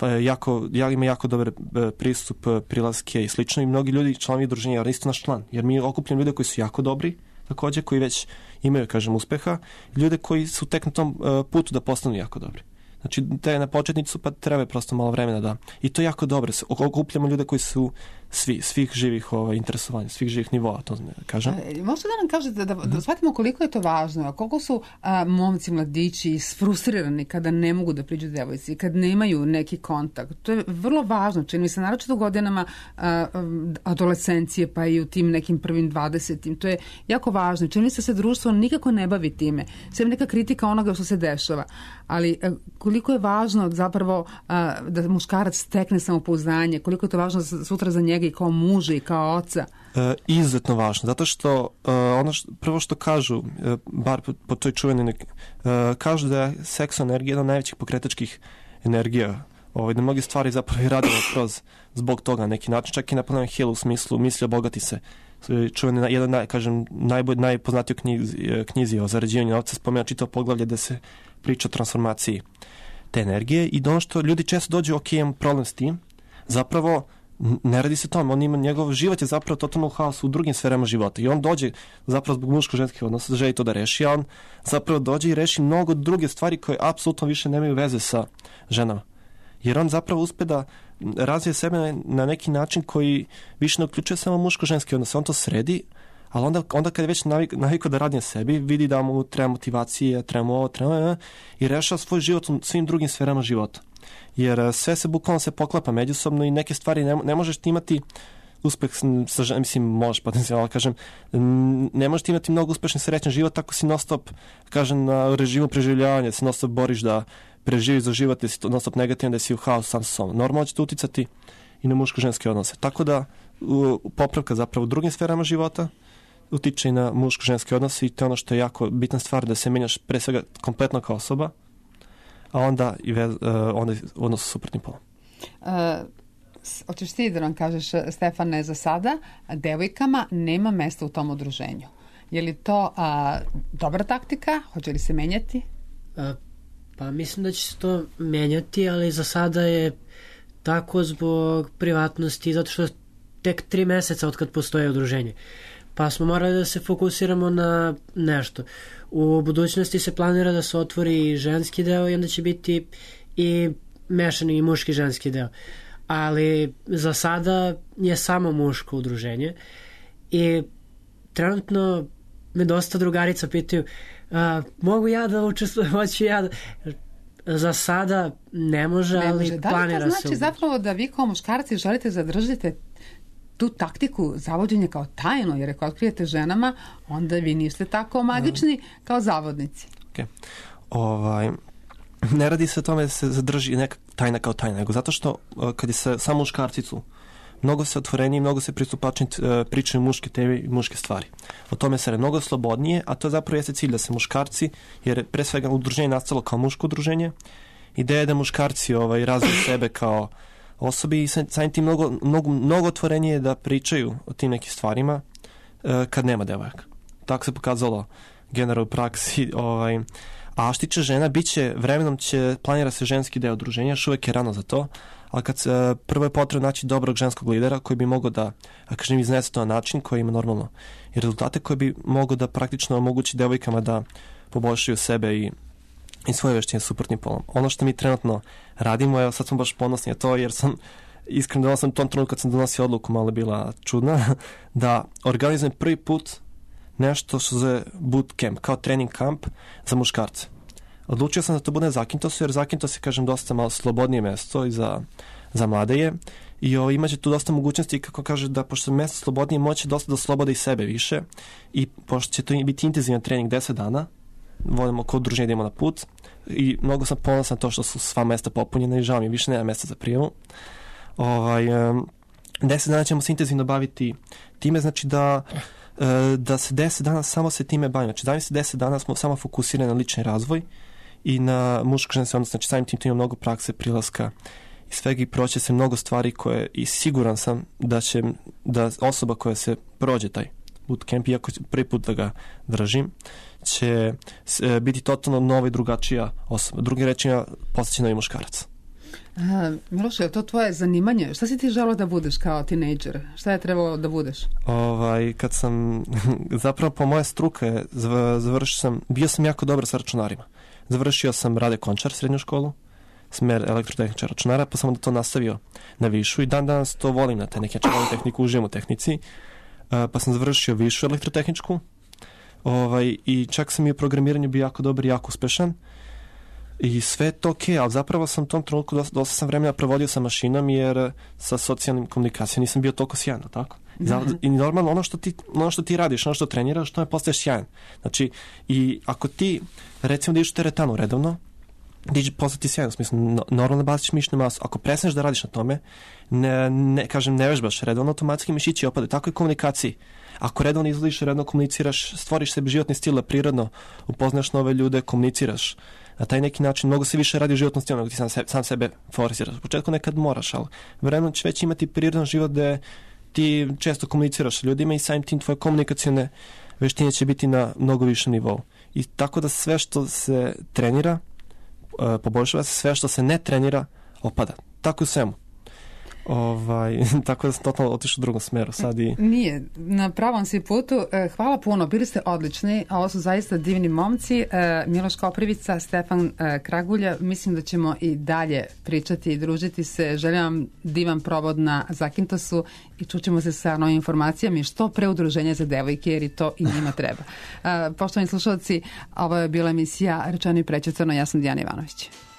ima jako dobar pristup, prilaske i slično, i mnogi ljudi, članovi udruženja, jer isto naš član, jer mi okupljamo ljude koji su jako dobri, također, koji već imaju, kažem, uspeha, i ljude koji su tek na tom putu da postanu jako dobri. Znači, te na početnicu pa treba prosto malo vremena da... I to je jako dobro. Okupljamo ljude koji su svih živih interesovanja, svih živih nivoa, to kažem. Možete da nam kažete da shvatimo koliko je to važno, koliko su momci, mladići isfrustrirani kada ne mogu da priđu devojci, kad nemaju neki kontakt. To je vrlo važno, čini mi se, naročito godinama adolescencije, pa i u tim nekim prvim 20. To je jako važno. Čini mi se društvo nikako ne bavi time. Sve neka kritika onoga što se dešava. Ali koliko je važno zapravo da muškarac stekne samopouzdanje, koliko je to važno sutra za njega i kao muža i kao oca? Izuzetno važno, zato što prvo što kažu, bar po toj čuvenoj, kažu da je seksualna energija jedna od najvećih pokretačkih energija, da mnoge stvari zapravo i radimo kroz zbog toga na neki način, čak i Napoleon Hill u smislu misli obogati se. Čuveni, jedan, kažem, najpoznatiji knjizi o zarađivanju novca spomenuo čitavo poglavlje da se priča o transformaciji te energije, i ono što ljudi često dođu, imam problem s tim, zapravo ne radi se tome, njegov život je zapravo totalno u haosu u drugim sferama života, i on dođe zapravo zbog muško-ženskih odnosa da želi to da reši, a on zapravo dođe i reši mnogo druge stvari koje apsolutno više nemaju veze sa ženama, jer on zapravo uspe da razvije sebe na neki način koji više ne uključuje samo muško-ženski odnos, on to sredi, ali onda kad je već navikao da radi na sebi, vidi da mu treba motivacije, treba i rešava svoj život u svim drugim sferama života. Jer sve se bukvalno poklapa međusobno i neke stvari ne možeš ti imati uspeh sa ženom, mislim, možeš potencijalno, kažem, ne možeš ti imati mnogo uspešan srećan život ako si non stop, kažem, na režimu preživljavanja, da se non stop boriš da preživiš za život, da si non stop negativan, da si u haosu sam sa sobom. Normalno će to uticati i na muško-ženske odnose. Tako da popravka zapravo u drugim sferama života utiče i na muško-ženske odnose, i to je ono što je jako bitna stvar, da se menjaš pre svega kompletno kao osoba, a onda i odnos sa suprotnim polom. hoćeš ti da nam kažeš, Stefane, za sada devojkama nema mesta u tom udruženju. Je li to dobra taktika? Hoće li se menjati? Pa mislim da će se to menjati, ali za sada je tako zbog privatnosti, zato što tek 3 meseca od kad postoje udruženje. Pa smo morali da se fokusiramo na nešto. U budućnosti se planira da se otvori ženski deo i onda će biti i mešani i muški ženski deo. Ali za sada je samo muško udruženje i trenutno me dosta drugarica pitaju mogu ja da učestvujem, hoću ja da... Za sada ne može, ali planira se. Da li to znači zapravo da vi kao muškarci želite zadržite tu taktiku zavođenja kao tajno, jer ako otkrijete ženama, onda vi niste tako magični kao zavodnici. Ne radi se o tome da se zadrži neka tajna kao tajna, nego zato što kad je se samo muškarcicu, mnogo se otvoreniji, mnogo se pristupačnije pričaju muške teme i muške stvari. O tome se mnogo slobodnije, a to zapravo jeste cilj da se muškarci, jer pre svega udruženje nastalo kao muško udruženje, ideja je da muškarci razviju sebe kao osobi i samim tim mnogo otvorenije da pričaju o tim nekim stvarima kad nema devojaka. Tako se pokazalo generalno u praksi. A što tiče žena, vremenom će planira se ženski deo udruženja, još uvek je rano za to, ali prvo je potrebno naći dobrog ženskog lidera koji bi mogao da, iznese to na način koji ima normalno i rezultate koji bi mogao da praktično omogući devojkama da poboljšaju sebe i svoje veštine suprotnim polom. Ono što mi trenutno radimo, evo sad smo baš ponosni na to, jer sam iskreno da sam u tom trenutku kad sam donosio odluku, malo bila čudna, da organizujem prvi put nešto što se zove bootcamp, kao trening kamp za muškarce. Odlučio sam da to bude Zakintosu, jer Zakintos je, kažem, dosta malo slobodnije mesto i za mlade je. I imaće tu dosta mogućnosti, kako kaže, da pošto je mesto slobodnije, moće dosta da slobode i sebe više. I pošto će to biti intenzivan trening 10 dana, volimo kao udruženje da idemo na put. I mnogo sam ponosan to što su sva mesta popunjena i žao mi više nema mesta za prijavu. 10 dana ćemo se intenzivno baviti time, znači da se 10 dana samo se time bavimo. Znači 10 dana smo samo fokusirani na lični razvoj i na muško-ženski odnos. Znači samim tim ima mnogo prakse, prilaska i svega i proće se mnogo stvari koje i siguran sam da osoba koja se prođe taj bootcamp, iako prvi put da ga držim, će biti totalno nova i drugačija osoba. Drugim rečima, postaće novi muškarac. Miloš, je to tvoje zanimanje? Šta si ti želeo da budeš kao tinejdžer? Šta je trebalo da budeš? Kad sam, zapravo po moje struke bio sam jako dobar sa računarima. Završio sam Rade Končar, srednju školu, smer elektrotehničar računara, pa sam onda to nastavio na višu i dan danas to volim na te neke tehniku, uživam u tehnici, pa sam završio višu elektrotehničku i čak sam i u programiranju bio jako dobar i jako uspešan. I sve je to okej, ali zapravo sam u tom trenutku dosta sam vremena provodio sa mašinom, jer sa socijalnim komunikacijom nisam bio toliko sjajan, tako? I normalno ono što ti radiš, ono što treniraš, to je postaješ sjajan. Znači, i ako ti, recimo da ideš u teretanu redovno, ti će postati sjajan, u smislu, normalno baziš mišićnu masu. Ako prestaneš da radiš na tome, ne vežbaš redovno, automatski mišići opade. Tako i komunikaciji. Ako redovno izlaziš, redovno komuniciraš, stvoriš sebi životni stil, prirodno upoznaš nove ljude, komuniciraš. Na taj neki način mnogo se više radi u životnom stilu nego ti sam sebe forsiraš. U početku nekad moraš, ali vremenom će već imati prirodan život da ti često komuniciraš sa ljudima i samim tim tvoje komunikacione veštine će biti na mnogo višem nivou. I tako da sve što se trenira poboljšava se, sve što se ne trenira opada. Tako u svemu. Tako da sam totalno otišao u drugom smeru sad i... Nije, na pravom si putu. Hvala puno, bili ste odlični, a ovo su zaista divni momci. Miloš Koprivica, Stefan Kragulja, mislim da ćemo i dalje pričati i družiti se. Želim vam divan provod na Zakintosu i čućemo se sa novim informacijama i što pre udruženje za devojke, jer i to i njima treba. Poštovani slušalci, ovo je bila emisija Rečeno i prećutano, ja sam Dijana Ivanović.